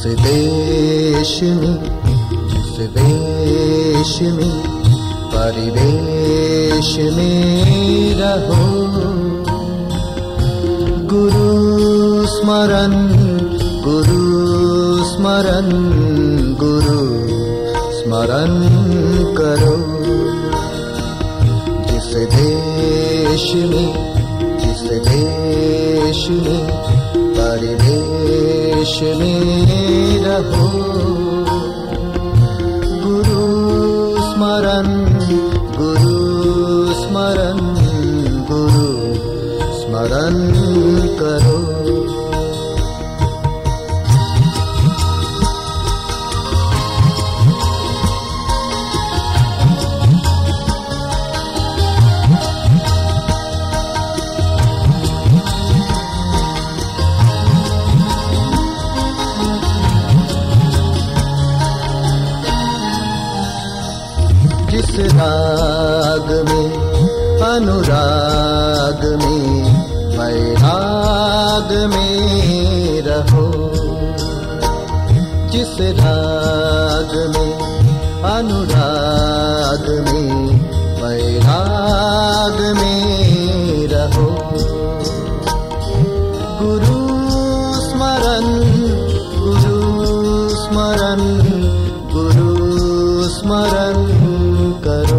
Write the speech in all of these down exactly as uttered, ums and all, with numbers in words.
देश में, जिस देश में परिवेश में रहो, गुरु स्मरण गुरु स्मरण गुरु स्मरण करो। जिस देश में, जिस देश में परिवेश में रहो, गुरु स्मरण गुरु स्मरण गुरु स्मरण करो। जिस राग में अनुराग में वैराग में रहो, जिस राग में अनुराग में वैराग में रहो, गुरु स्मरण गुरु स्मरण गुरु स्मरण करो,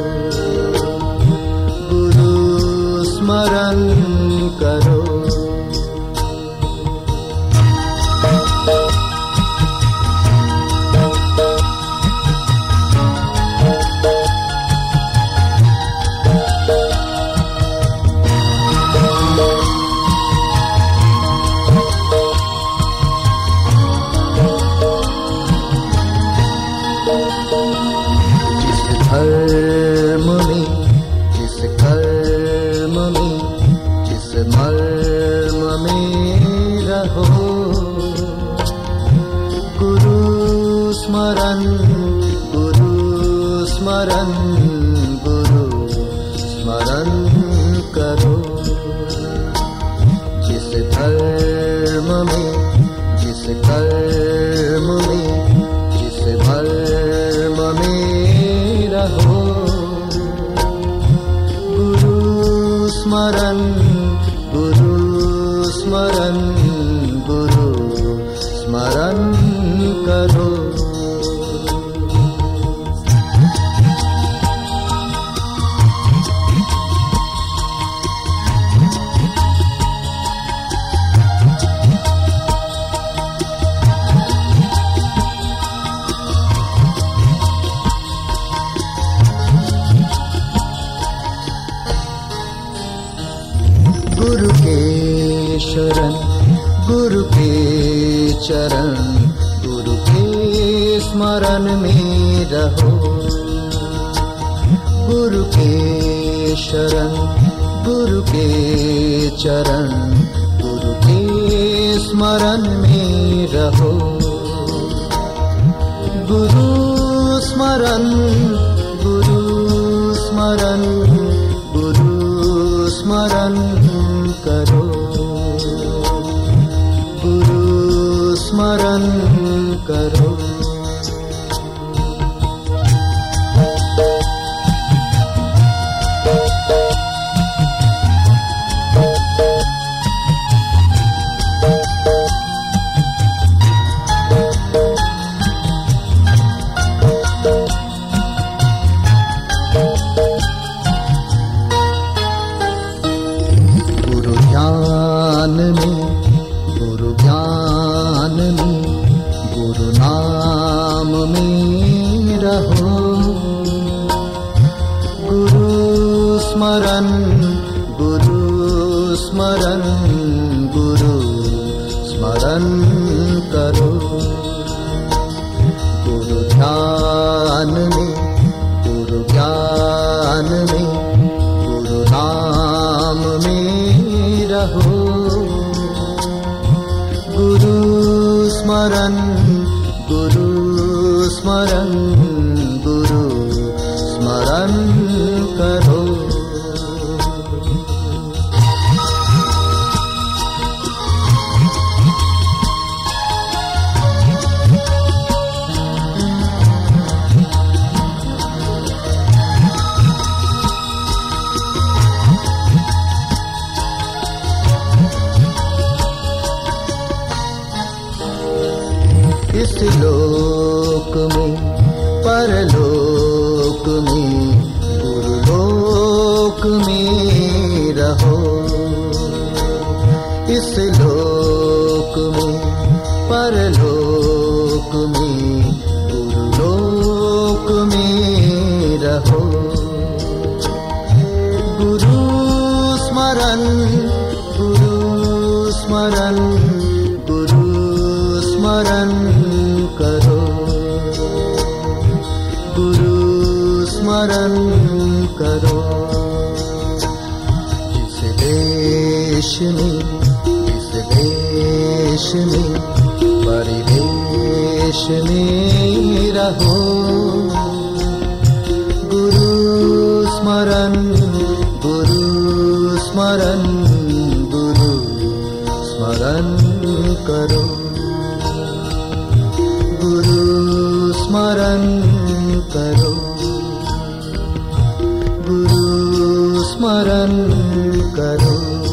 गुरु स्मरण करो। धर्म में, जिस कर्म में, जिस मर्म में रहो, गुरु स्मरण गुरु स्मरण गुरु स्मरण करो। जिस धर्म में, जिस कर्म में, जिस मर्म में रहो, गुरु स्मरण गुरु स्मरण गुरु स्मरण करो। गुरु के शरण गुरु के चरण गुरु के स्मरण में रहो, गुरु के शरण गुरु के चरण गुरु के स्मरण में रहो, गुरु स्मरण गुरु स्मरण गुरु स्मरण करो, गुरु स्मरण करो। ज्ञान में, गुरु ज्ञान में, गुरु नाम में रहो, गुरु स्मरण गुरु स्मरण गुरु स्मरण करो। गुरु ध्यान में, गुरु ज्ञान में, गुरु नाम में रहो, गुरु स्मरण गुरु स्मरण गुरु स्मरण करो। इस लोक में परलोक में गुरुलोक में रहो। गुरु स्मरण गुरु स्मरण गुरु स्मरण करो। गुरु स्मरण करो। जिस देश में जिस देश में परिवेश में रहो। गुरु स्मरण गुरु स्मरण गुरु स्मरण करो। गुरु स्मरण करो। गुरु स्मरण करो।